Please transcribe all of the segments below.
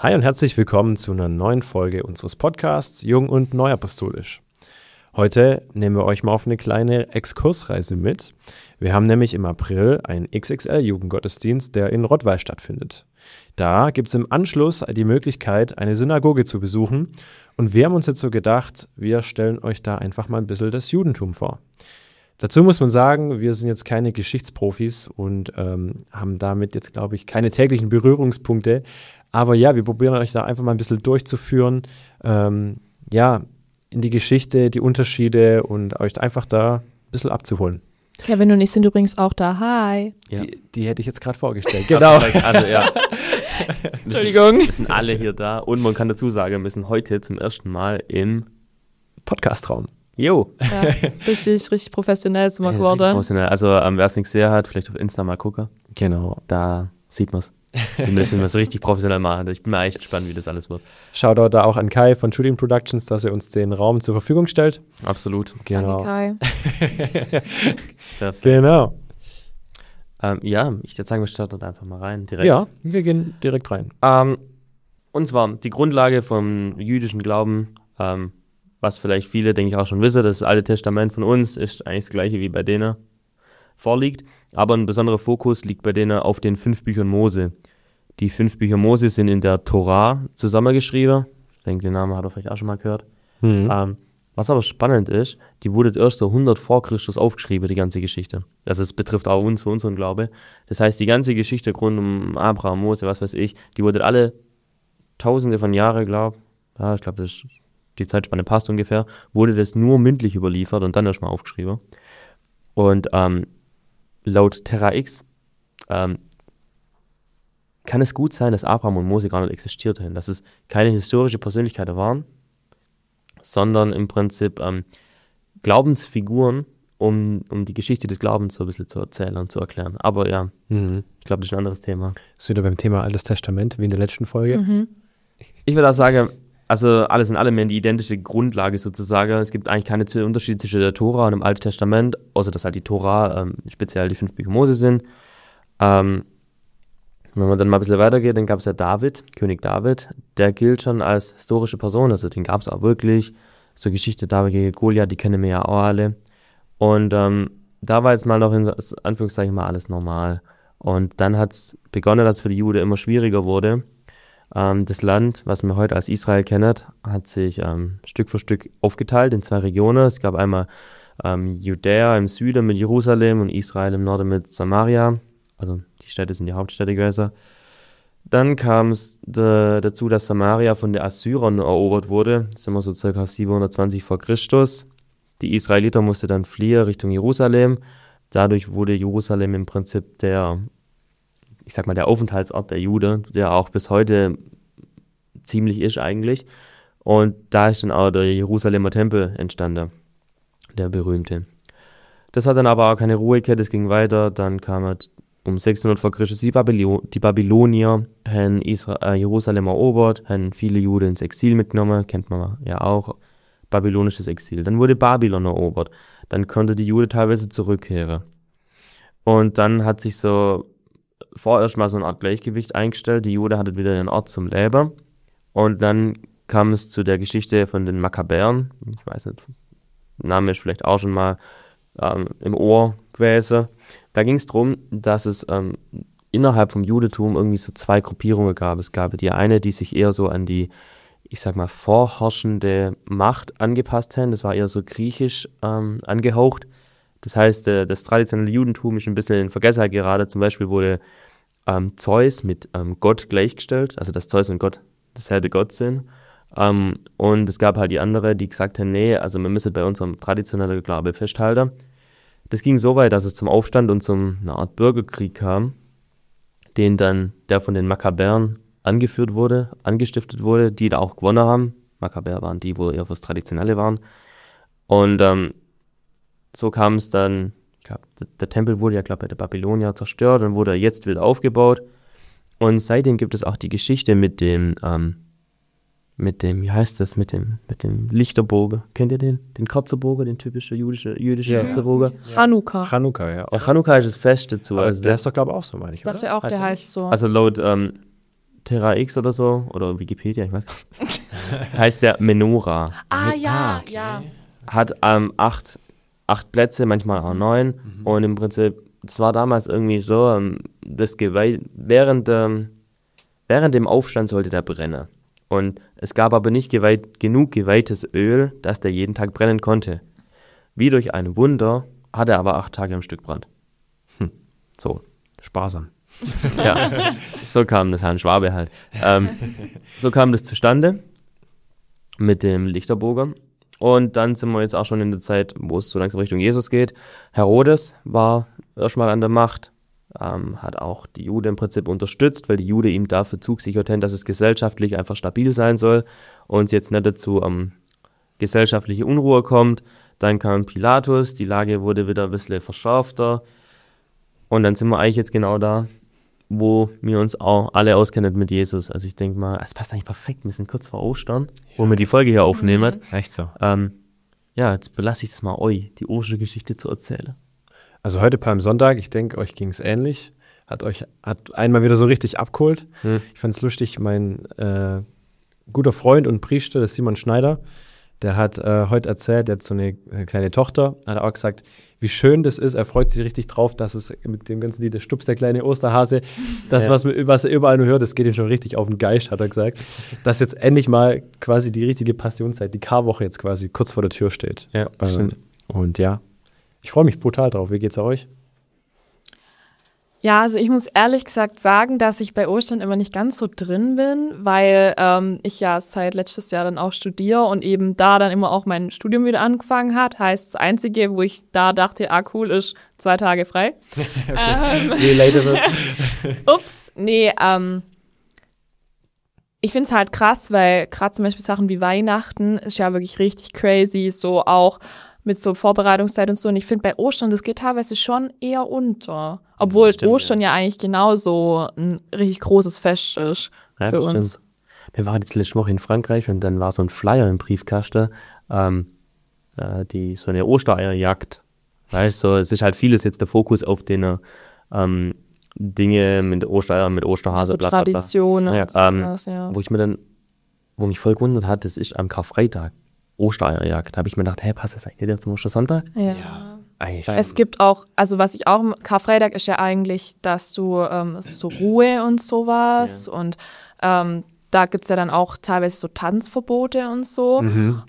Hi und herzlich willkommen zu einer neuen Folge unseres Podcasts Jung und Neuapostolisch. Heute nehmen wir euch mal auf eine kleine Exkursreise mit. Wir haben nämlich im April einen XXL-Jugendgottesdienst, der in Rottweil stattfindet. Da gibt es im Anschluss die Möglichkeit, eine Synagoge zu besuchen. Und wir haben uns jetzt so gedacht, wir stellen euch da einfach mal ein bisschen das Judentum vor. Dazu muss man sagen, wir sind jetzt keine Geschichtsprofis und haben damit jetzt, glaube ich, keine täglichen Berührungspunkte. Aber ja, wir probieren euch da einfach mal ein bisschen durchzuführen, in die Geschichte, die Unterschiede und euch einfach da ein bisschen abzuholen. Kevin und ich sind übrigens auch da. Hi. Ja. Die hätte ich jetzt gerade vorgestellt. Genau. Also, ja. Entschuldigung. Wir sind alle hier da und man kann dazu sagen, wir sind heute zum ersten Mal im Podcastraum. Jo. Ja, richtig professionell zum geworden. Also wer es nicht gesehen hat, vielleicht auf Insta mal gucken. Genau. Da sieht man es. Wir müssen das richtig professionell machen. Ich bin mal echt gespannt, wie das alles wird. Shoutout da auch an Kai von Shooting Productions, dass er uns den Raum zur Verfügung stellt. Absolut. Genau. Danke, Kai. Perfekt. Genau. Ich würde sagen, wir starten einfach mal rein. Direkt. Ja, wir gehen direkt rein. Und zwar die Grundlage vom jüdischen Glauben, was vielleicht viele, denke ich, auch schon wissen, das Alte Testament von uns ist eigentlich das gleiche wie bei denen vorliegt, aber ein besonderer Fokus liegt bei denen auf den 5 Büchern Mose. Die 5 Bücher Mose sind in der Torah zusammengeschrieben. Ich denke, den Namen hat er vielleicht auch schon mal gehört. Was aber spannend ist, die wurde erst so 100 vor Christus aufgeschrieben, die ganze Geschichte. Also es betrifft auch uns, für unseren Glaube. Das heißt, die ganze Geschichte rund um Abraham, Mose, was weiß ich, die wurde alle Tausende von Jahren, ich glaube, das ist die Zeitspanne passt ungefähr, wurde das nur mündlich überliefert und dann erstmal aufgeschrieben. Und laut Terra X kann es gut sein, dass Abraham und Mose gar nicht existierten, dass es keine historische Persönlichkeiten waren, sondern im Prinzip Glaubensfiguren, um die Geschichte des Glaubens so ein bisschen zu erzählen und zu erklären. Aber ja, ich glaube, das ist ein anderes Thema. Ist wieder beim Thema Altes Testament, wie in der letzten Folge. Ich würde auch sagen, also alles in allem eine identische Grundlage sozusagen. Es gibt eigentlich keine Unterschiede zwischen der Tora und dem Alten Testament, außer dass halt die Tora speziell die 5 Bücher Mose sind. Wenn man dann mal ein bisschen weitergeht, dann gab es ja David, König David, der gilt schon als historische Person, also den gab es auch wirklich. So Geschichte David gegen Goliath, die kennen wir ja auch alle. Und da war jetzt mal noch in Anführungszeichen mal alles normal. Und dann hat es begonnen, dass es für die Juden immer schwieriger wurde. Das Land, was wir heute als Israel kennen, hat sich Stück für Stück aufgeteilt in 2 Regionen. Es gab einmal Judäa im Süden mit Jerusalem und Israel im Norden mit Samaria. Also die Städte sind die Hauptstädte gewesen. Dann kam es dazu, dass Samaria von den Assyrern erobert wurde. Das sind wir so ca. 720 vor Christus. Die Israeliter mussten dann fliehen Richtung Jerusalem. Dadurch wurde Jerusalem im Prinzip der Aufenthaltsort der Juden, der auch bis heute ziemlich ist eigentlich. Und da ist dann auch der Jerusalemer Tempel entstanden, der berühmte. Das hat dann aber auch keine Ruhe gehabt, das ging weiter. Dann kam halt um 600 vor Christus die Babylonier, haben Jerusalem erobert, haben viele Juden ins Exil mitgenommen, kennt man ja auch, babylonisches Exil. Dann wurde Babylon erobert, dann konnte die Juden teilweise zurückkehren. Und dann hat sich so vorerst mal so eine Art Gleichgewicht eingestellt. Die Juden hatten wieder einen Ort zum Leben. Und dann kam es zu der Geschichte von den Makkabäern. Ich weiß nicht, der Name ist vielleicht auch schon mal im Ohr gewesen. Da ging es darum, dass es innerhalb vom Judentum irgendwie so 2 Gruppierungen gab. Es gab die eine, die sich eher so an die, vorherrschende Macht angepasst haben. Das war eher so griechisch angehaucht. Das heißt, das traditionelle Judentum ist ein bisschen in Vergessenheit geraten. Zum Beispiel wurde Zeus mit Gott gleichgestellt, also dass Zeus und Gott dasselbe Gott sind. Und es gab halt die andere, die gesagt haben, nee, also wir müssen bei unserem traditionellen Glaube festhalten. Das ging so weit, dass es zum Aufstand und zum einer Art Bürgerkrieg kam, der von den Makkabäern angestiftet wurde, die da auch gewonnen haben. Makkabäer waren die, wo eher fürs Traditionelle waren. Und so kam es dann, ich glaube, der Tempel wurde ja, bei der Babylonier zerstört und wurde jetzt wieder aufgebaut. Und seitdem gibt es auch die Geschichte mit dem Lichterbogen. Kennt ihr den? Den Kerzenbogen, den typischen jüdische Kerzenbogen? Chanukka. Chanukka, ja. Chanukka ist das Fest dazu. Also der ist doch, glaube ich, auch so, meine ich. Ich dachte auch, der heißt so. Also laut Terra X oder so, oder Wikipedia, ich weiß gar nicht, heißt der Menora. Ja, okay. ja. Hat 8 Plätze, manchmal auch 9. Und im Prinzip, es war damals irgendwie so, das Geweih, während dem Aufstand sollte der brennen. Und es gab aber nicht genug geweihtes Öl, dass der jeden Tag brennen konnte. Wie durch ein Wunder hat er aber 8 Tage am Stück Brand. So. Sparsam. Ja, so kam das, Herrn Schwabe halt. So kam das zustande mit dem Lichterboger. Und dann sind wir jetzt auch schon in der Zeit, wo es so langsam Richtung Jesus geht. Herodes war erstmal an der Macht, hat auch die Juden im Prinzip unterstützt, weil die Juden ihm dafür zugesichert haben, dass es gesellschaftlich einfach stabil sein soll und es jetzt nicht dazu gesellschaftliche Unruhe kommt. Dann kam Pilatus, die Lage wurde wieder ein bisschen verschärfter. Und dann sind wir eigentlich jetzt genau da, wo wir uns auch alle auskennen mit Jesus. Also ich denke mal, es passt eigentlich perfekt, wir sind kurz vor Ostern, wo wir die Folge hier aufnehmen. Echt so. Ja, jetzt belasse ich das mal euch, die Ostergeschichte zu erzählen. Also heute Palmsonntag, ich denke, euch ging es ähnlich. Hat einmal wieder so richtig abgeholt. Ich fand es lustig, mein guter Freund und Priester, das ist Simon Schneider, der hat heute erzählt, der hat so eine kleine Tochter, hat auch gesagt, wie schön das ist, er freut sich richtig drauf, dass es mit dem ganzen Lied, der Stups, der kleine Osterhase, das, was er überall nur hört, das geht ihm schon richtig auf den Geist, hat er gesagt, dass jetzt endlich mal quasi die richtige Passionszeit, die Karwoche jetzt quasi kurz vor der Tür steht. Ja, stimmt. Und ja, ich freue mich brutal drauf. Wie geht's euch? Ja, also ich muss ehrlich gesagt sagen, dass ich bei Ostern immer nicht ganz so drin bin, weil ich ja seit letztes Jahr dann auch studiere und eben da dann immer auch mein Studium wieder angefangen hat. Heißt, das Einzige, wo ich da dachte, cool, ist 2 Tage frei. Relatable. Ups, nee, ich finde es halt krass, weil gerade zum Beispiel Sachen wie Weihnachten ist ja wirklich richtig crazy, so auch mit so Vorbereitungszeit und so. Und ich finde bei Ostern, das geht teilweise schon eher unter. Obwohl Stimmt, Ostern ja eigentlich genauso ein richtig großes Fest ist für uns. Stimmt. Wir waren jetzt letzte Woche in Frankreich und dann war so ein Flyer im Briefkasten, so eine Ostereierjagd. Weißt du, es ist halt vieles jetzt der Fokus auf den Dinge mit Ostereier, mit Osterhase, So Traditionen. Ja, und sowas, ja. Wo mich voll gewundert hat, das ist am Karfreitag. Ostereierjagd. Da habe ich mir gedacht, passt das eigentlich nicht zum Ostersonntag? Ja. Eigentlich. Es gibt auch, also was ich auch, Karfreitag ist ja eigentlich, dass du so Ruhe und sowas und da gibt es ja dann auch teilweise so Tanzverbote und so.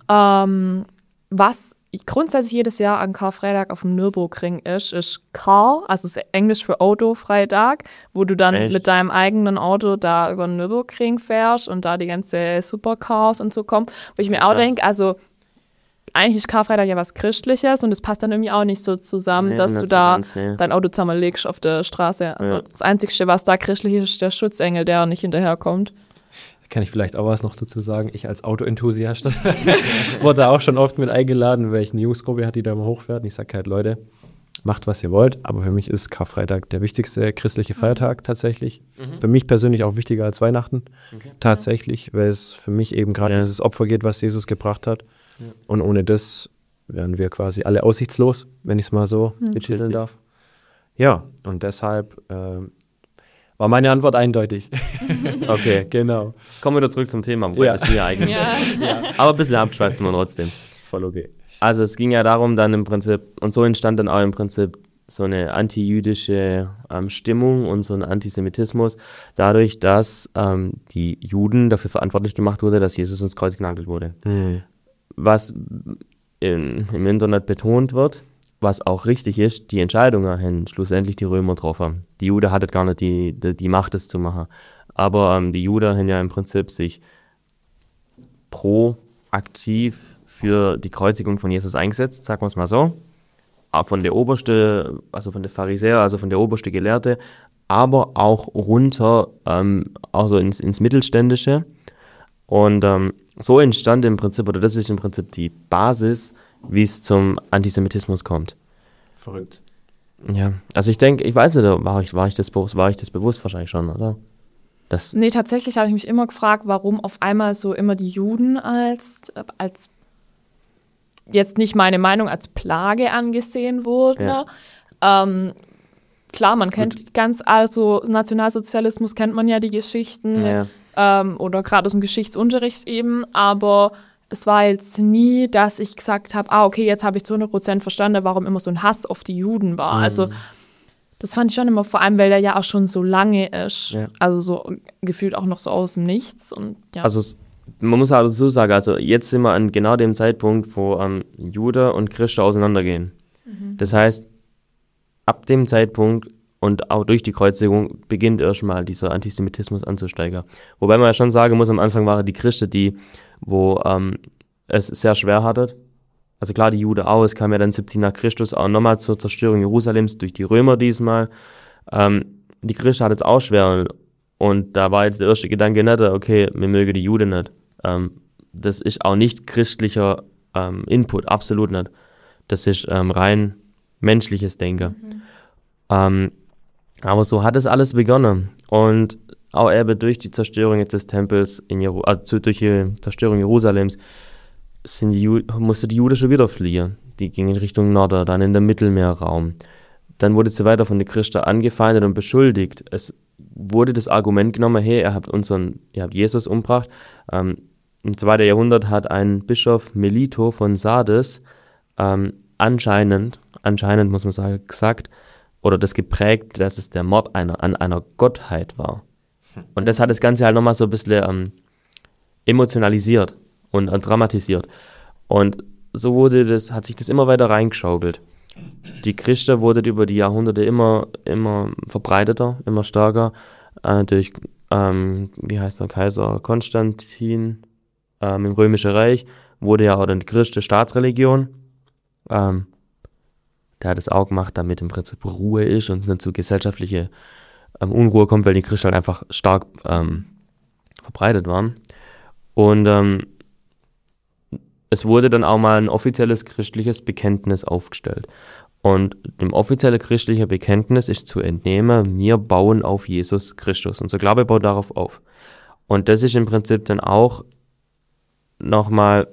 Was grundsätzlich jedes Jahr an Karfreitag auf dem Nürburgring ist Car, also ist Englisch für Auto-Freitag, wo du dann mit deinem eigenen Auto da über den Nürburgring fährst und da die ganze Supercars und so kommen. Wo ich mir auch denke, also eigentlich ist Karfreitag ja was Christliches und es passt dann irgendwie auch nicht so zusammen, dass du da dein Auto zusammenlegst auf der Straße. Also das Einzige, was da christlich ist, ist der Schutzengel, der nicht hinterherkommt. Kann ich vielleicht auch was noch dazu sagen? Ich als Autoenthusiast wurde auch schon oft mit eingeladen, weil ich eine Jungsgruppe hat, die da mal hochfährt. Und ich sage halt, Leute, macht, was ihr wollt. Aber für mich ist Karfreitag der wichtigste christliche Feiertag tatsächlich. Für mich persönlich auch wichtiger als Weihnachten. Tatsächlich, weil es für mich eben gerade dieses Opfer geht, was Jesus gebracht hat. Ja. Und ohne das wären wir quasi alle aussichtslos, wenn ich es mal so betiteln darf. Ja, und deshalb war meine Antwort eindeutig. Okay, genau. Kommen wir wieder zurück zum Thema, weil das hier eigentlich. Aber ein bisschen abschweifen wir trotzdem. Voll okay. Also es ging ja darum dann im Prinzip, und so entstand dann auch im Prinzip so eine antijüdische Stimmung und so ein Antisemitismus, dadurch, dass die Juden dafür verantwortlich gemacht wurde, dass Jesus ins Kreuz genagelt wurde. Was im Internet betont wird, was auch richtig ist, die Entscheidungen haben schlussendlich die Römer getroffen. Die Juden hatten gar nicht die Macht, das zu machen. Aber die Juden haben ja im Prinzip sich proaktiv für die Kreuzigung von Jesus eingesetzt, sagen wir es mal so. Auch von der oberste, also von der Pharisäer, also von der oberste Gelehrte, aber auch runter, also ins Mittelständische. Und so entstand im Prinzip, oder das ist im Prinzip die Basis, wie es zum Antisemitismus kommt. Verrückt. Ja, also ich denke, ich weiß nicht, war ich das bewusst wahrscheinlich schon, oder? Nee, tatsächlich habe ich mich immer gefragt, warum auf einmal so immer die Juden als jetzt nicht meine Meinung, als Plage angesehen wurden. Ja. klar, man kennt also Nationalsozialismus kennt man ja die Geschichten oder gerade aus dem Geschichtsunterricht eben, aber es war jetzt nie, dass ich gesagt habe, okay, jetzt habe ich zu 100% verstanden, warum immer so ein Hass auf die Juden war. Also das fand ich schon immer, vor allem, weil der ja auch schon so lange ist. Ja. Also so gefühlt auch noch so aus dem Nichts. Und, ja. Also man muss auch dazu sagen, also jetzt sind wir an genau dem Zeitpunkt, wo Jude und Christen auseinandergehen. Das heißt, ab dem Zeitpunkt und auch durch die Kreuzigung beginnt erstmal dieser Antisemitismus anzusteigen. Wobei man ja schon sagen muss, am Anfang waren die Christen wo es sehr schwer hatten. Also klar, die Juden auch, es kam ja dann 70 nach Christus auch nochmal zur Zerstörung Jerusalems durch die Römer diesmal. Die Christen hatten es auch schwer und da war jetzt der erste Gedanke nicht, okay, wir mögen die Juden nicht. Das ist auch nicht christlicher Input, absolut nicht. Das ist rein menschliches Denken. Aber so hat es alles begonnen. Und auch eben durch die Zerstörung jetzt des Tempels, durch die Zerstörung Jerusalems, musste die Juden schon wieder fliehen. Die gingen in Richtung Norden, dann in den Mittelmeerraum. Dann wurde sie weiter von den Christen angefeindet und beschuldigt. Es wurde das Argument genommen, hey, ihr habt Jesus umgebracht. Im 2. Jahrhundert hat ein Bischof Melito von Sardes anscheinend muss man sagen, gesagt, oder das geprägt, dass es der Mord an einer Gottheit war. Und das hat das Ganze halt nochmal so ein bisschen emotionalisiert und dramatisiert. Und so hat sich das immer weiter reingeschaukelt. Die Christen wurden über die Jahrhunderte immer verbreiteter, immer stärker, durch, Kaiser Konstantin im Römischen Reich, wurde ja auch dann die christliche Staatsreligion. Der hat es auch gemacht, damit im Prinzip Ruhe ist und es nicht zu gesellschaftliche Unruhe kommt, weil die Christen halt einfach stark verbreitet waren. Und es wurde dann auch mal ein offizielles christliches Bekenntnis aufgestellt. Und dem offiziellen christlichen Bekenntnis ist zu entnehmen, wir bauen auf Jesus Christus. Unser Glaube baut darauf auf. Und das ist im Prinzip dann auch nochmal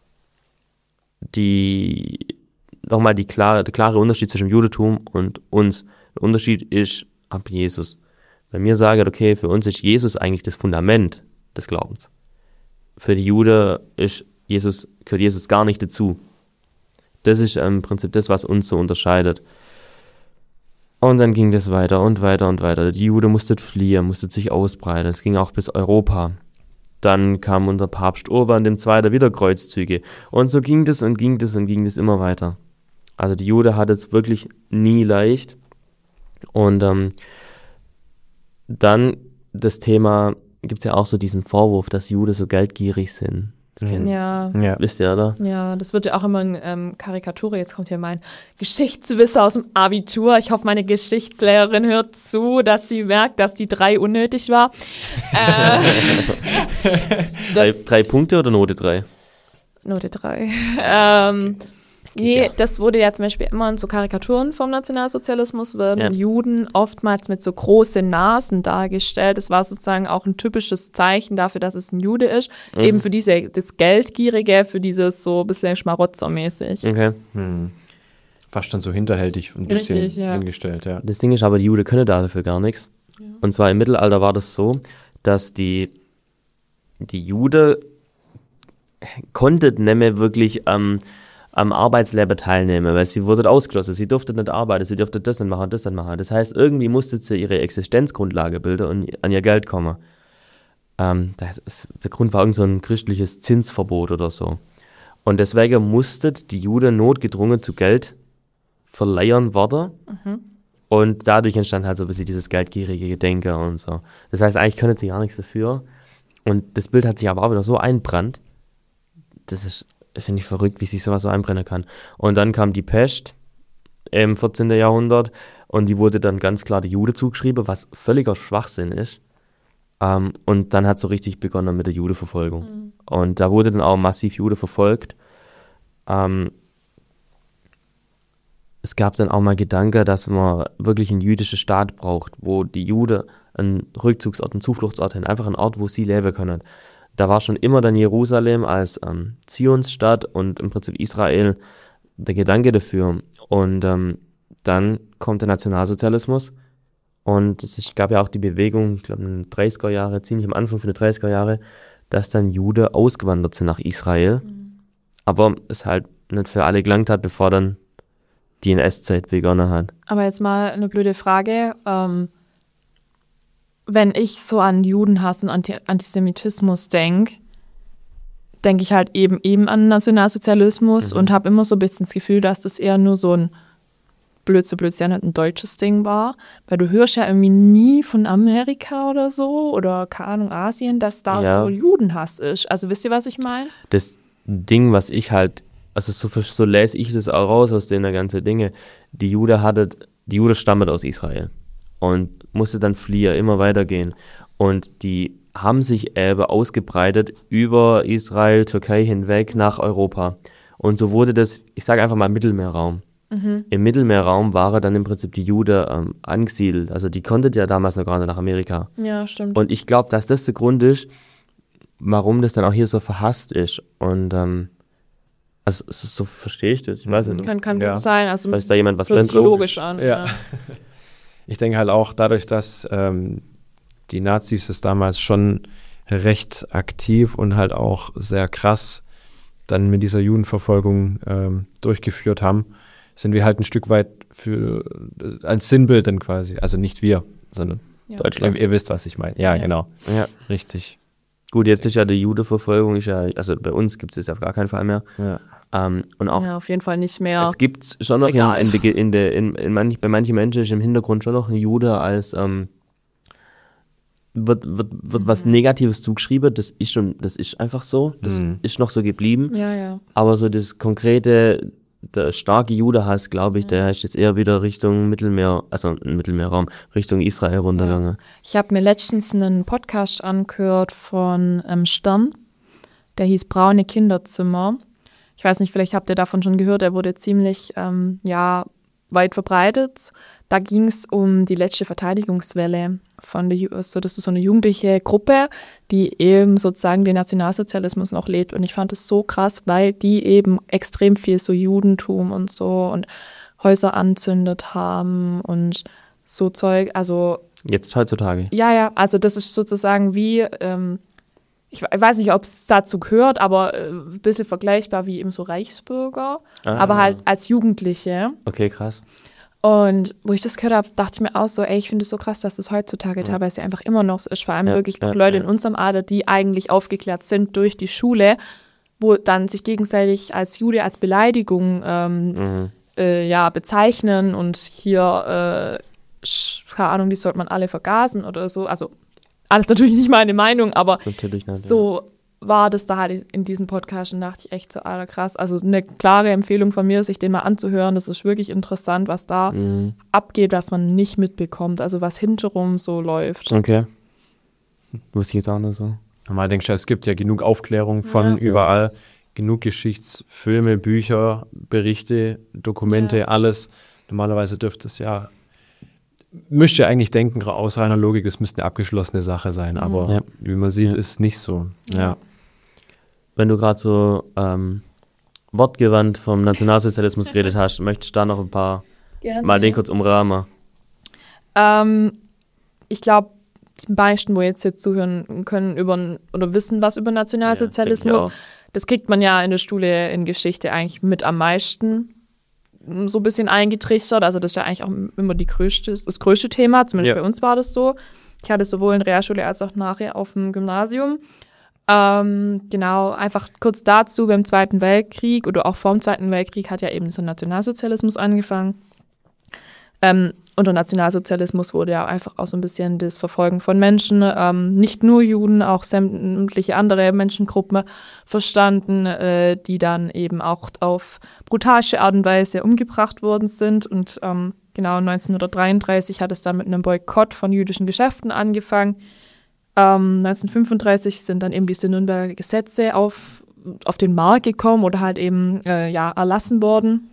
der klare Unterschied zwischen dem Judentum und uns. Der Unterschied ist ab Jesus. Wenn wir sagen, okay, für uns ist Jesus eigentlich das Fundament des Glaubens. Für die Juden gehört Jesus gar nicht dazu. Das ist im Prinzip das, was uns so unterscheidet. Und dann ging das weiter und weiter und weiter. Die Juden mussten fliehen, mussten sich ausbreiten. Es ging auch bis Europa. Dann kam unser Papst Urban II. Wieder Kreuzzüge. Und so ging das und ging das und ging das immer weiter. Also die Juden hatten es wirklich nie leicht. Und dann das Thema, gibt es ja auch so diesen Vorwurf, dass Juden so geldgierig sind. Das wisst ihr, oder? Ja, das wird ja auch immer in Karikatur. Jetzt kommt hier mein Geschichtswisser aus dem Abitur. Ich hoffe, meine Geschichtslehrerin hört zu, dass sie merkt, dass die 3 unnötig war. 3 Punkte oder Note 3? Note 3. Das wurde ja zum Beispiel immer in so Karikaturen vom Nationalsozialismus, werden Juden oftmals mit so großen Nasen dargestellt. Das war sozusagen auch ein typisches Zeichen dafür, dass es ein Jude ist. Eben für das Geldgierige, für dieses so ein bisschen Schmarotzermäßig. Okay. Fast dann so hinterhältig und ein bisschen hingestellt, ja. Das Ding ist aber, die Juden können dafür gar nichts. Ja. Und zwar im Mittelalter war das so, dass die Juden konnten nicht mehr wirklich am Arbeitsleben teilnehmen, weil sie wurden ausgeschlossen, sie durften nicht arbeiten, sie durften das nicht machen, das nicht machen. Das heißt, irgendwie mussten sie ihre Existenzgrundlage bilden und an ihr Geld kommen. Der Grund war irgend so ein christliches Zinsverbot oder so. Und deswegen mussten die Juden notgedrungen zu Geld verleihen werden. Und dadurch entstand halt so ein bisschen dieses geldgierige Gedenken und so. Das heißt, eigentlich können sie gar nichts dafür. Und das Bild hat sich aber auch wieder so einbrannt. Das ist, finde ich, verrückt, wie sich sowas so einbrennen kann. Und dann kam die Pest im 14. Jahrhundert und die wurde dann ganz klar die Juden zugeschrieben, was völliger Schwachsinn ist. Und dann hat es so richtig begonnen mit der Judenverfolgung. Und da wurde dann auch massiv Juden verfolgt. Es gab dann auch mal Gedanken, dass man wirklich einen jüdischen Staat braucht, wo die Juden einen Rückzugsort, einen Zufluchtsort haben, einfach einen Ort, wo sie leben können. Da war schon immer dann Jerusalem als Zionsstadt und im Prinzip Israel der Gedanke dafür. Und dann kommt der Nationalsozialismus und es gab ja auch die Bewegung, ich glaube in den 30er Jahre, ziemlich am Anfang von den 30er Jahre, dass dann Juden ausgewandert sind nach Israel, aber es halt nicht für alle gelangt hat, bevor dann die NS-Zeit begonnen hat. Aber jetzt mal eine blöde Frage. Wenn ich so an Judenhass und Antisemitismus denke ich halt eben an Nationalsozialismus und habe immer so ein bisschen das Gefühl, dass das eher nur so ein blöd ja nicht ein deutsches Ding war. Weil du hörst ja irgendwie nie von Amerika oder so oder, keine Ahnung, Asien, dass da so Judenhass ist. Also wisst ihr, was ich meine? Das Ding, was ich halt, also so lese ich das auch raus aus den ganzen Dinge, die Juden stammen aus Israel und musste dann fliehen, immer weitergehen. Und die haben sich eben ausgebreitet über Israel, Türkei hinweg nach Europa. Und so wurde das, ich sage einfach mal Mittelmeerraum. Im Mittelmeerraum waren dann im Prinzip die Juden angesiedelt. Also die konnten ja damals noch gar nicht nach Amerika. Ja, stimmt. Und ich glaube, dass das der Grund ist, warum das dann auch hier so verhasst ist. Und also so verstehe ich das. Ich weiß nicht. Kann gut sein. Also vielleicht da jemand was hört sich logisch an. Ja. Ich denke halt auch dadurch, dass die Nazis es damals schon recht aktiv und halt auch sehr krass dann mit dieser Judenverfolgung durchgeführt haben, sind wir halt ein Stück weit als Sinnbild dann quasi. Also nicht wir, sondern Deutschland. Ihr wisst, was ich meine. Ja, genau. Ja, richtig. Gut, jetzt ist ja die Judenverfolgung, also bei uns gibt es das auf gar keinen Fall mehr. Ja. Und auch auf jeden Fall nicht mehr. Es gibt schon noch bei manchen Menschen ist im Hintergrund schon noch ein Jude als wird was Negatives zugeschrieben, das ist einfach so, das ist noch so geblieben. Ja. Aber so das konkrete, der starke Judenhass, glaube ich, der ist jetzt eher wieder Richtung Mittelmeerraum, Richtung Israel runtergegangen. Ja. Ich habe mir letztens einen Podcast angehört von Stern, der hieß Braune Kinderzimmer. Ich weiß nicht, vielleicht habt ihr davon schon gehört, er wurde ziemlich weit verbreitet. Da ging es um die letzte Verteidigungswelle das ist so eine jugendliche Gruppe, die eben sozusagen den Nationalsozialismus noch lebt. Und ich fand es so krass, weil die eben extrem viel so Judentum und so und Häuser anzündet haben und so Zeug. Also jetzt heutzutage? Ja, also das ist sozusagen wie, ich weiß nicht, ob es dazu gehört, aber ein bisschen vergleichbar wie eben so Reichsbürger, aber halt als Jugendliche. Okay, krass. Und wo ich das gehört habe, dachte ich mir auch so, ich finde es so krass, dass das heutzutage teilweise einfach immer noch so ist. Vor allem wirklich Leute in unserem Alter, die eigentlich aufgeklärt sind durch die Schule, wo dann sich gegenseitig als Jude, als Beleidigung bezeichnen und hier, keine Ahnung, die sollte man alle vergasen oder so. Also alles natürlich nicht meine Meinung, aber natürlich nicht, so war das da halt in diesem Podcast und dachte ich echt so, Alter, krass. Also eine klare Empfehlung von mir, sich den mal anzuhören. Das ist wirklich interessant, was da abgeht, was man nicht mitbekommt. Also was hinterrum so läuft. Okay. Wusste ich jetzt auch nicht so. Normal denkst du, es gibt ja genug Aufklärung von überall, genug Geschichtsfilme, Bücher, Berichte, Dokumente, alles. Normalerweise dürfte es müsste ja eigentlich denken, aus reiner Logik, es müsste eine abgeschlossene Sache sein, aber wie man sieht, ist es nicht so. Ja. Wenn du gerade so wortgewandt vom Nationalsozialismus geredet hast, möchtest du da noch ein paar mal den kurz umrahmen? Ich glaube, die meisten, wo jetzt zuhören können, wissen was über Nationalsozialismus. Das kriegt man ja in der Schule in Geschichte eigentlich mit am meisten so ein bisschen eingetrichtert. Also das ist ja eigentlich auch immer das größte Thema. Zumindest bei uns war das so. Ich hatte sowohl in Realschule als auch nachher auf dem Gymnasium. Genau, einfach kurz dazu, beim Zweiten Weltkrieg oder auch vor dem Zweiten Weltkrieg hat ja eben so Nationalsozialismus angefangen. Unter Nationalsozialismus wurde ja einfach auch so ein bisschen das Verfolgen von Menschen, nicht nur Juden, auch sämtliche andere Menschengruppen verstanden, die dann eben auch auf brutale Art und Weise umgebracht worden sind. Und genau 1933 hat es dann mit einem Boykott von jüdischen Geschäften angefangen. 1935 sind dann eben diese Nürnberger Gesetze auf den Markt gekommen oder halt eben erlassen worden.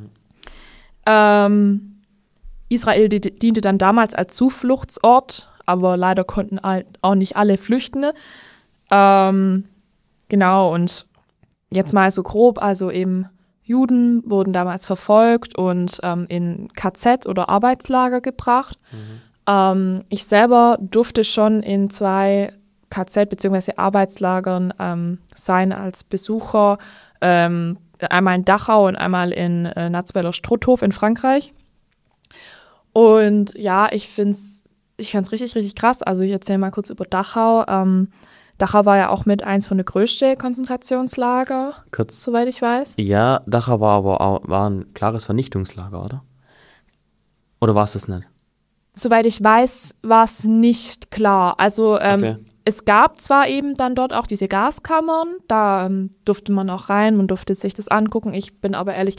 Israel diente dann damals als Zufluchtsort, aber leider konnten auch nicht alle flüchten. Genau, und jetzt mal so grob, also eben Juden wurden damals verfolgt und in KZ oder Arbeitslager gebracht. Ich selber durfte schon in 2 KZ bzw. Arbeitslagern sein als Besucher, einmal in Dachau und einmal in Natzweiler Struthof in Frankreich. Und ja, ich fand's richtig, richtig krass. Also ich erzähle mal kurz über Dachau. Dachau war ja auch mit eins von den größten Konzentrationslager, soweit ich weiß. Ja, Dachau war aber war ein klares Vernichtungslager, oder? Oder war es das nicht? Soweit ich weiß, war es nicht klar. Also Okay. es gab zwar eben dann dort auch diese Gaskammern, da durfte man auch rein, man durfte sich das angucken. Ich bin aber ehrlich,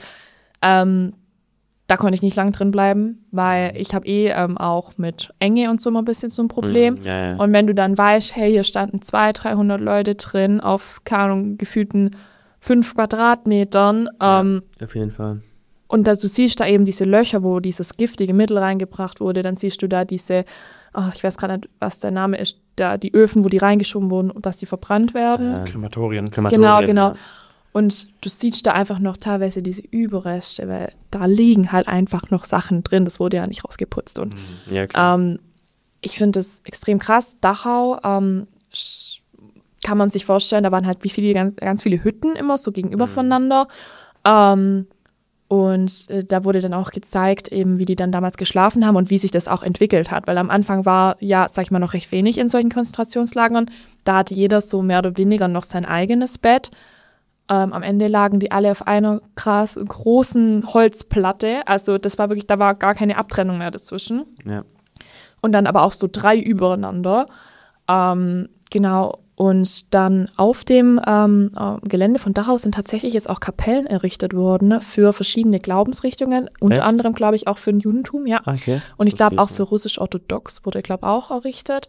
da konnte ich nicht lang drin bleiben, weil ich habe auch mit Enge und so mal ein bisschen so ein Problem. Ja. Und wenn du dann weißt, hey, hier standen 200-300 Leute drin auf, keine Ahnung, gefühlten 5 Quadratmetern. Auf jeden Fall. Und du siehst da eben diese Löcher, wo dieses giftige Mittel reingebracht wurde. Dann siehst du da diese, ich weiß gerade nicht, was der Name ist, da die Öfen, wo die reingeschoben wurden, dass die verbrannt werden. Krematorien. Genau. Ja. Und du siehst da einfach noch teilweise diese Überreste, weil da liegen halt einfach noch Sachen drin. Das wurde ja nicht rausgeputzt. Und Ja, klar. ich finde das extrem krass. Dachau kann man sich vorstellen, da waren halt ganz viele Hütten immer so gegenüber voneinander. Und da wurde dann auch gezeigt, eben wie die dann damals geschlafen haben und wie sich das auch entwickelt hat. Weil am Anfang war, ja, sag ich mal, noch recht wenig in solchen Konzentrationslagern. Da hatte jeder so mehr oder weniger noch sein eigenes Bett. Am Ende lagen die alle auf einer großen Holzplatte. Also das war wirklich, da war gar keine Abtrennung mehr dazwischen. Ja. Und dann aber auch so 3 übereinander. Genau. Und dann auf dem Gelände von Dachau sind tatsächlich jetzt auch Kapellen errichtet worden für verschiedene Glaubensrichtungen. Unter anderem, glaube ich, auch für den Judentum, ja. Okay. Und ich glaube auch für russisch-orthodox wurde, glaube ich, auch errichtet.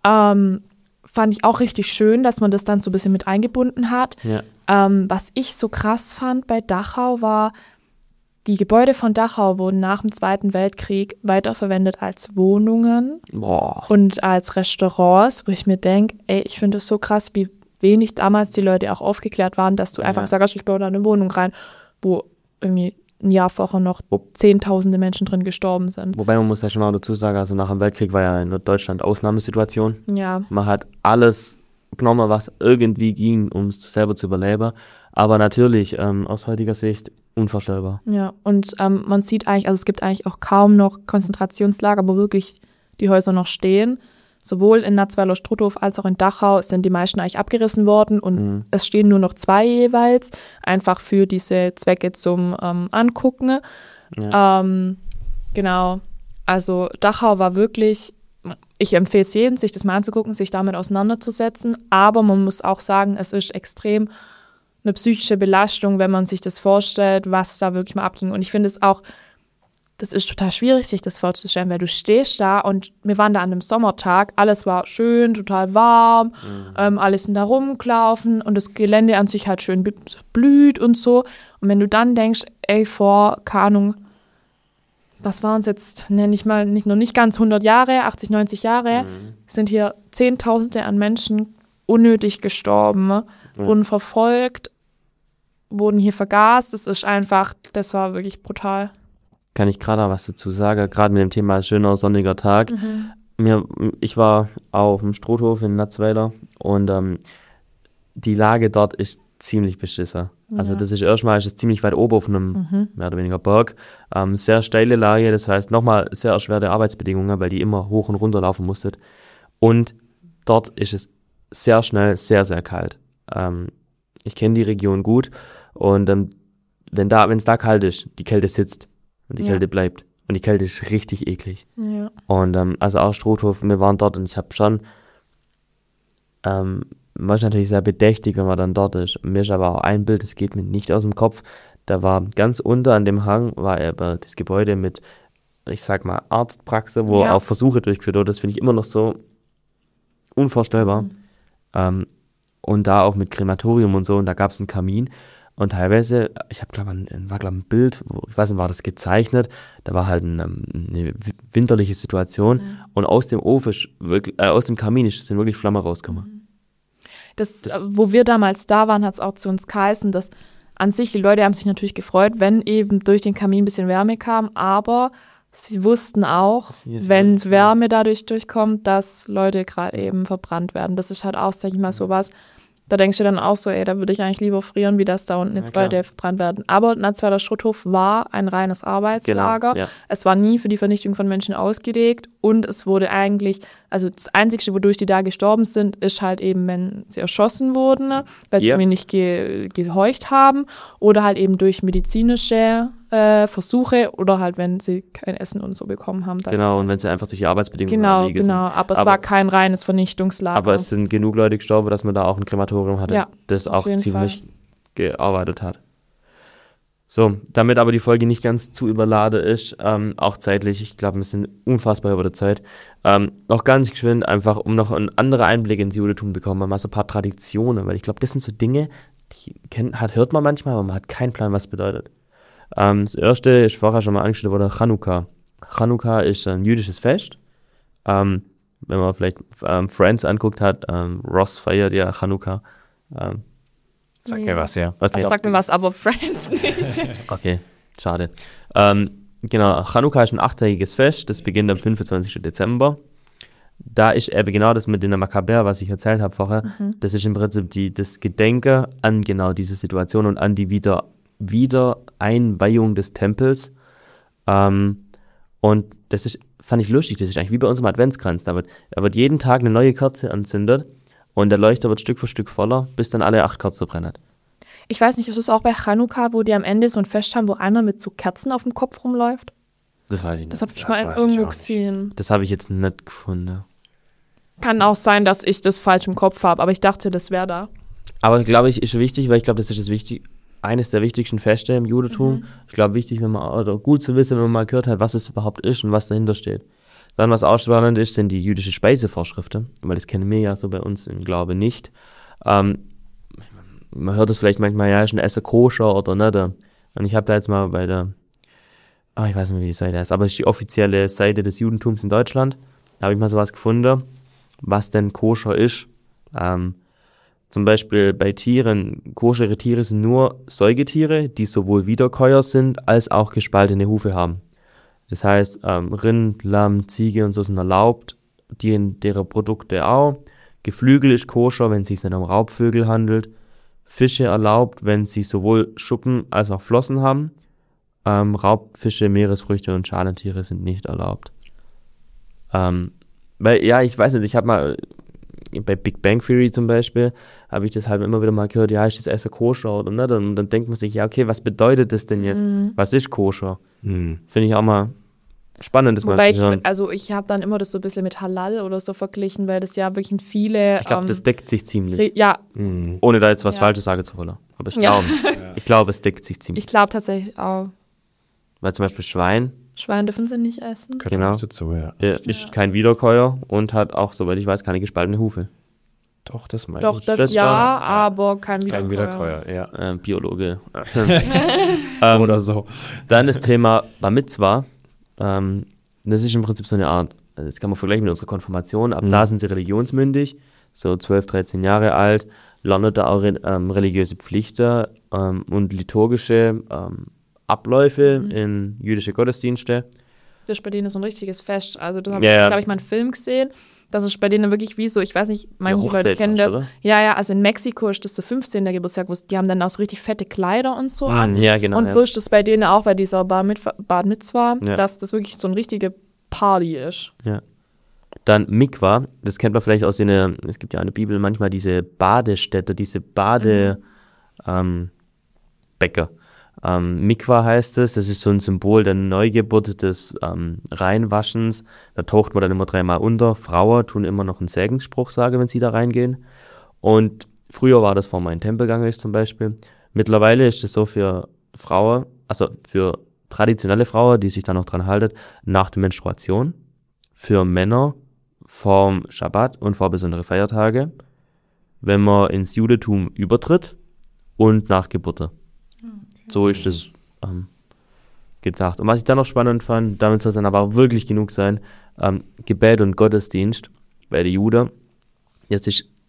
Fand ich auch richtig schön, dass man das dann so ein bisschen mit eingebunden hat. Ja. Was ich so krass fand bei Dachau war, die Gebäude von Dachau wurden nach dem Zweiten Weltkrieg weiterverwendet als Wohnungen und als Restaurants, wo ich mir denke, ich finde es so krass, wie wenig damals die Leute auch aufgeklärt waren, dass du einfach sagst, ich baue da eine Wohnung rein, wo irgendwie ein Jahr vorher noch Zehntausende Menschen drin gestorben sind. Wobei man muss ja schon mal dazu sagen, also nach dem Weltkrieg war ja in Deutschland Ausnahmesituation. Ja. Man hat alles genommen, was irgendwie ging, um es selber zu überleben. Aber natürlich, aus heutiger Sicht, unvorstellbar. Ja, und man sieht eigentlich, also es gibt eigentlich auch kaum noch Konzentrationslager, wo wirklich die Häuser noch stehen. Sowohl in Natzweiler Struthof als auch in Dachau sind die meisten eigentlich abgerissen worden und es stehen nur noch 2 jeweils, einfach für diese Zwecke zum Angucken. Ja. Genau, also Dachau war wirklich, ich empfehle es jedem, sich das mal anzugucken, sich damit auseinanderzusetzen, aber man muss auch sagen, es ist extrem eine psychische Belastung, wenn man sich das vorstellt, was da wirklich mal abging. Und ich finde es auch, das ist total schwierig, sich das vorzustellen, weil du stehst da und wir waren da an einem Sommertag, alles war schön, total warm, alles sind da rumgelaufen und das Gelände an sich halt schön blüht und so. Und wenn du dann denkst, vor, keine Ahnung, was waren es jetzt, nicht ganz 100 Jahre, 80, 90 Jahre, sind hier Zehntausende an Menschen unnötig gestorben, wurden verfolgt, wurden hier vergast. Das war wirklich brutal. Kann ich gerade was dazu sagen, gerade mit dem Thema schöner sonniger Tag. Ich war auf dem Struthof in Natzweiler und die Lage dort ist ziemlich beschissen. Also das ist erstmal ziemlich weit oben auf einem mehr oder weniger Berg. Sehr steile Lage, das heißt nochmal sehr erschwerte Arbeitsbedingungen, weil die immer hoch und runter laufen musstet. Und dort ist es sehr schnell sehr, sehr kalt. Ich kenne die Region gut und wenn es da kalt ist, die Kälte sitzt und die Kälte bleibt. Und die Kälte ist richtig eklig. Ja. Und also auch Struthof, wir waren dort und ich habe schon, man ist natürlich sehr bedächtig, wenn man dann dort ist. Mir ist aber auch ein Bild, das geht mir nicht aus dem Kopf. Da war ganz unter an dem Hang, war aber das Gebäude mit, ich sag mal, Arztpraxis, wo auch Versuche durchgeführt wurden. Das finde ich immer noch so unvorstellbar. Und da auch mit Krematorium und so, und da gab es einen Kamin. Und teilweise, ich habe glaube ein Bild, ich weiß nicht, war das gezeichnet, da war halt eine winterliche Situation und aus dem Ofen, aus dem Kamin sind wirklich Flammen rausgekommen. Wo wir damals da waren, hat es auch zu uns geheißen, dass an sich, die Leute haben sich natürlich gefreut, wenn eben durch den Kamin ein bisschen Wärme kam, aber sie wussten auch, wenn Wärme dadurch durchkommt, dass Leute gerade eben verbrannt werden. Das ist halt auch, sag ich mal, sowas. Da denkst du dann auch so, da würde ich eigentlich lieber frieren, wie das da unten jetzt Leute verbrannt werden. Aber Natzweiler Schrotthof war ein reines Arbeitslager. Genau, ja. Es war nie für die Vernichtung von Menschen ausgelegt und es wurde eigentlich, also das Einzige, wodurch die da gestorben sind, ist halt eben, wenn sie erschossen wurden, weil sie irgendwie nicht gehorcht haben oder halt eben durch medizinische Versuche oder halt, wenn sie kein Essen und so bekommen haben. Genau, und wenn sie einfach durch die Arbeitsbedingungen sind. Genau, aber es war kein reines Vernichtungslager. Aber es sind genug Leute gestorben, dass man da auch ein Krematorium hatte, das auch ziemlich gearbeitet hat. So, damit aber die Folge nicht ganz zu überladen ist, auch zeitlich, ich glaube, wir sind unfassbar über der Zeit, noch ganz geschwind, einfach um noch einen anderen Einblick ins Judentum zu bekommen, mal so ein paar Traditionen, weil ich glaube, das sind so Dinge, die hört man manchmal, aber man hat keinen Plan, was es bedeutet. Das erste ist vorher schon mal angestellt worden, Chanukka. Chanukka ist ein jüdisches Fest. Wenn man vielleicht Friends anguckt hat, Ross feiert ja Chanukka. Sag mir was, ja. Okay. Sag mir was, aber Friends nicht. Okay, schade. Genau, Chanukka ist ein 8-tägiges Fest, das beginnt am 25. Dezember. Da ist eben genau das mit den Makkaber, was ich erzählt habe vorher, das ist im Prinzip das Gedenken an genau diese Situation und an die Wiedereinweihung des Tempels. Und das fand ich lustig, das ist eigentlich wie bei uns im Adventskranz. Da wird jeden Tag eine neue Kerze entzündet und der Leuchter wird Stück für Stück voller, bis dann alle 8 Kerzen brennen. Ich weiß nicht, ist es auch bei Chanukka, wo die am Ende so ein Fest haben, wo einer mit so Kerzen auf dem Kopf rumläuft? Das weiß ich nicht. Das habe ich mal irgendwo gesehen. Das habe ich jetzt nicht gefunden. Kann auch sein, dass ich das falsch im Kopf habe, aber ich dachte, das wäre da. Aber glaube ich, ist wichtig, weil ich glaube, das ist eines der wichtigsten Feste im Judentum. Ich glaube, wichtig, oder gut zu wissen, wenn man mal gehört hat, was es überhaupt ist und was dahinter steht. Dann, was auch spannend ist, sind die jüdischen Speisevorschriften, weil das kennen wir ja so bei uns im Glaube nicht. Man hört es vielleicht manchmal, ja, ist ein Essen koscher oder nicht. Und ich habe da jetzt mal bei der, ich weiß nicht, wie die Seite heißt, aber es ist die offizielle Seite des Judentums in Deutschland. Da habe ich mal sowas gefunden, was denn koscher ist. Zum Beispiel bei Tieren, koschere Tiere sind nur Säugetiere, die sowohl Wiederkäuer sind, als auch gespaltene Hufe haben. Das heißt, Rind, Lamm, Ziege und so sind erlaubt, deren Produkte auch. Geflügel ist koscher, wenn es sich nicht um Raubvögel handelt. Fische erlaubt, wenn sie sowohl Schuppen als auch Flossen haben. Raubfische, Meeresfrüchte und Schalentiere sind nicht erlaubt. Weil, ja, ich weiß nicht, ich habe mal bei Big Bang Theory zum Beispiel, habe ich das halt immer wieder mal gehört, ja, ist das Essen koscher oder nicht? Und dann denkt man sich, ja, okay, was bedeutet das denn jetzt? Was ist koscher? Finde ich auch mal spannend, das mal zu hören. Ich habe dann immer das so ein bisschen mit Halal oder so verglichen, weil das ja wirklich in viele... Ich glaube, das deckt sich ziemlich. Ja. Ohne da jetzt was Falsches sagen zu wollen. Aber ich glaube, es deckt sich ziemlich. Ich glaube tatsächlich auch. Weil zum Beispiel Schweine dürfen sie nicht essen. Genau. Dazu, ja. Ist kein Wiederkäuer und hat auch, soweit ich weiß, keine gespaltene Hufe. Doch, das meine ich. Doch, das ja, aber kein Wiederkäuer. Kein Wiederkäuer, ja. Biologe. Oder so. Dann das Thema Bar Mitzwa. Das ist im Prinzip so eine Art, das kann man vergleichen mit unserer Konfirmation. Ab da sind sie religionsmündig, so 12, 13 Jahre alt, lernen da auch religiöse Pflichten und liturgische Abläufe in jüdische Gottesdienste. Das ist bei denen so ein richtiges Fest. Also da habe ich, glaube ich, mal einen Film gesehen. Das ist bei denen wirklich wie so, ich weiß nicht, manche Leute kennen das. Oder? Ja, also in Mexiko ist das der 15. Geburtstag, die haben dann auch so richtig fette Kleider und so an. Ja, genau. Und so ist das bei denen auch bei dieser Bar Mitzwa, dass das wirklich so eine richtige Party ist. Ja. Dann Mikwa, das kennt man vielleicht aus es gibt ja in der Bibel manchmal diese Badestätte, diese Badebecker. Mikwa heißt es, das ist so ein Symbol der Neugeburt, des Reinwaschens. Da taucht man dann immer 3-mal unter. Frauen tun immer noch einen Segensspruch sagen, wenn sie da reingehen. Und früher war das, vor man in den Tempel gegangen ist zum Beispiel. Mittlerweile ist es so für Frauen, also für traditionelle Frauen, die sich da noch dran halten, nach der Menstruation. Für Männer vorm Schabbat und vor besondere Feiertage, wenn man ins Judentum übertritt und nach Geburt. So ist es gedacht. Und was ich dann noch spannend fand, damit soll es dann aber auch wirklich genug sein, Gebet und Gottesdienst bei den Juden. Das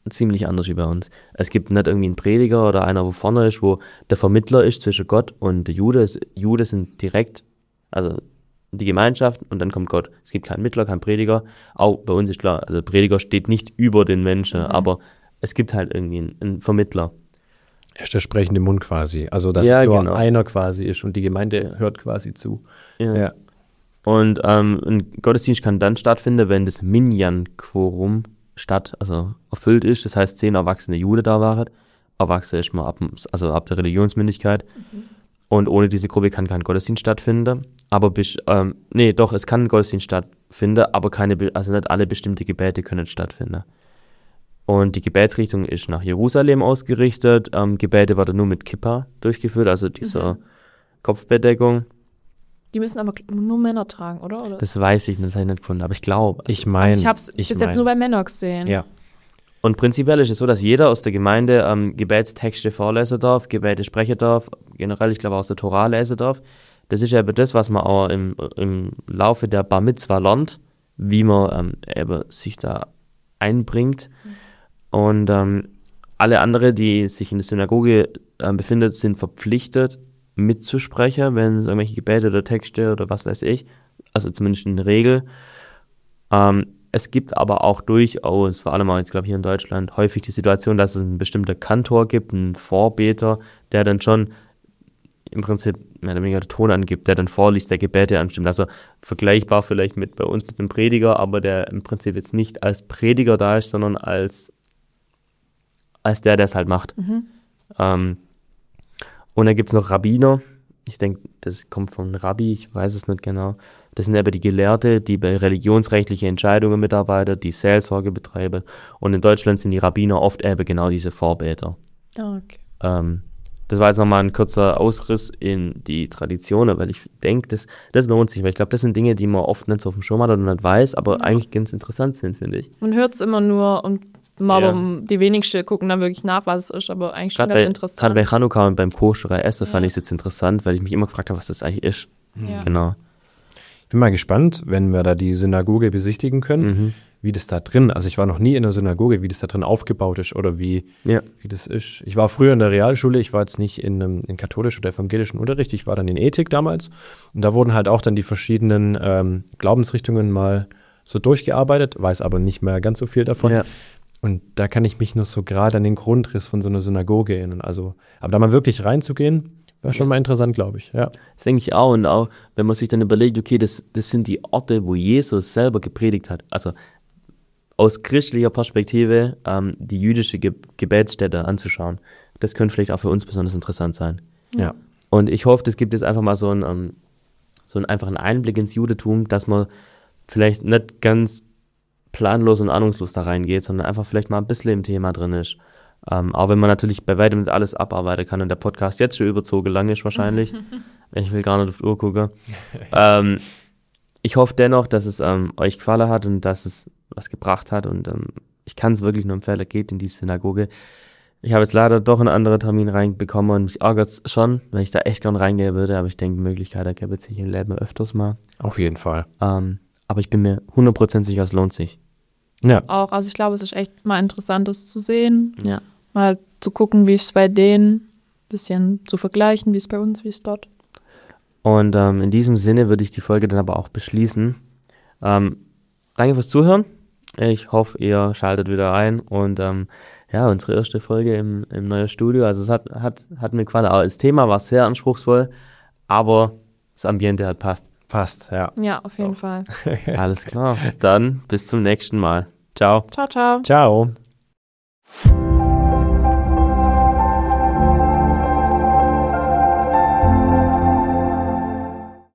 ziemlich anders wie bei uns. Es gibt nicht irgendwie einen Prediger oder einer, wo vorne ist, wo der Vermittler ist zwischen Gott und der Jude. Jude sind direkt, also die Gemeinschaft und dann kommt Gott. Es gibt keinen Mittler, keinen Prediger. Auch bei uns ist klar, also der Prediger steht nicht über den Menschen, aber es gibt halt irgendwie einen Vermittler. Er ist der sprechende Mund quasi. Also, dass es nur einer quasi ist und die Gemeinde hört quasi zu. Ja. Und ein Gottesdienst kann dann stattfinden, wenn das Minyan-Quorum erfüllt ist. Das heißt, 10 erwachsene Juden da waren. Erwachsene ist man ab der Religionsmündigkeit. Und ohne diese Gruppe kann kein Gottesdienst stattfinden. Aber es kann ein Gottesdienst stattfinden, aber nicht alle bestimmte Gebete können stattfinden. Und die Gebetsrichtung ist nach Jerusalem ausgerichtet. Gebete werden nur mit Kippa durchgeführt, also dieser Kopfbedeckung. Die müssen aber nur Männer tragen, oder? Das weiß ich nicht, das habe ich nicht gefunden, aber ich glaube. Ich habe es bis jetzt nur bei Männern gesehen. Ja. Und prinzipiell ist es so, dass jeder aus der Gemeinde Gebetstexte vorlesen darf, Gebete sprechen darf, generell, ich glaube, aus der Tora lesen darf. Das ist eben das, was man auch im Laufe der Bar Mitzwa lernt, wie man eben sich da einbringt. Und alle anderen, die sich in der Synagoge befinden, sind verpflichtet, mitzusprechen, wenn irgendwelche Gebete oder Texte oder was weiß ich, also zumindest in der Regel. Es gibt aber auch durchaus, vor allem auch jetzt, glaube ich, hier in Deutschland, häufig die Situation, dass es einen bestimmten Kantor gibt, einen Vorbeter, der dann schon im Prinzip mehr oder weniger den Ton angibt, der dann vorliest, der Gebete anstimmt. Also vergleichbar vielleicht bei uns mit dem Prediger, aber der im Prinzip jetzt nicht als Prediger da ist, sondern als der es halt macht. Und dann gibt es noch Rabbiner. Ich denke, das kommt von Rabbi, ich weiß es nicht genau. Das sind aber die Gelehrte, die bei religionsrechtlichen Entscheidungen mitarbeiten, die Seelsorge betreiben. Und in Deutschland sind die Rabbiner oft eben genau diese Vorbeter. Okay. Das war jetzt nochmal ein kurzer Ausriss in die Traditionen, weil ich denke, das lohnt sich. Weil ich glaube, das sind Dinge, die man oft nicht so auf dem Schirm hat oder nicht weiß, aber eigentlich ganz interessant sind, finde ich. Man hört es immer nur und die wenigsten gucken dann wirklich nach, was es ist, aber eigentlich schon ganz interessant. Gerade bei Chanukka und beim koschere Essen fand ich es jetzt interessant, weil ich mich immer gefragt habe, was das eigentlich ist. Ja. Genau. Ich bin mal gespannt, wenn wir da die Synagoge besichtigen können, wie das da drin, also ich war noch nie in der Synagoge, wie das da drin aufgebaut ist oder wie das ist. Ich war früher in der Realschule, ich war jetzt nicht in katholischen oder evangelischen Unterricht, ich war dann in Ethik damals und da wurden halt auch dann die verschiedenen Glaubensrichtungen mal so durchgearbeitet, weiß aber nicht mehr ganz so viel davon. Ja. Und da kann ich mich nur so gerade an den Grundriss von so einer Synagoge erinnern. Also, aber da mal wirklich reinzugehen, wäre schon mal interessant, glaube ich. Ja. Das denke ich auch. Und auch, wenn man sich dann überlegt, okay, das sind die Orte, wo Jesus selber gepredigt hat. Also aus christlicher Perspektive die jüdische Gebetsstätte anzuschauen. Das könnte vielleicht auch für uns besonders interessant sein. Ja. Und ich hoffe, das gibt jetzt einfach mal so einen einfachen Einblick ins Judentum, dass man vielleicht nicht ganz planlos und ahnungslos da reingeht, sondern einfach vielleicht mal ein bisschen im Thema drin ist. Auch wenn man natürlich bei weitem nicht alles abarbeiten kann und der Podcast jetzt schon überzogen lang ist wahrscheinlich. Ich will gar nicht auf die Uhr gucken. Ich hoffe dennoch, dass es euch gefallen hat und dass es was gebracht hat und ich kann es wirklich nur empfehlen, geht in die Synagoge. Ich habe jetzt leider doch einen anderen Termin reinbekommen und mich ärgert es schon, weil ich da echt gern reingehen würde, aber ich denke, die Möglichkeit gäbe es sich im Leben öfters mal. Auf jeden Fall. Aber ich bin mir 100% sicher, es lohnt sich. Ja. Auch, also ich glaube, es ist echt mal interessant, das zu sehen. Ja. Mal zu gucken, wie es bei denen, ein bisschen zu vergleichen, wie es bei uns, wie es dort. Und in diesem Sinne würde ich die Folge dann aber auch beschließen. Danke fürs Zuhören. Ich hoffe, ihr schaltet wieder ein und unsere erste Folge im neuen Studio. Also es hat mir gefallen. Aber das Thema war sehr anspruchsvoll, aber das Ambiente hat passt. Passt, ja. Ja, auf jeden Fall. Alles klar. Dann bis zum nächsten Mal. Ciao. Ciao, ciao. Ciao.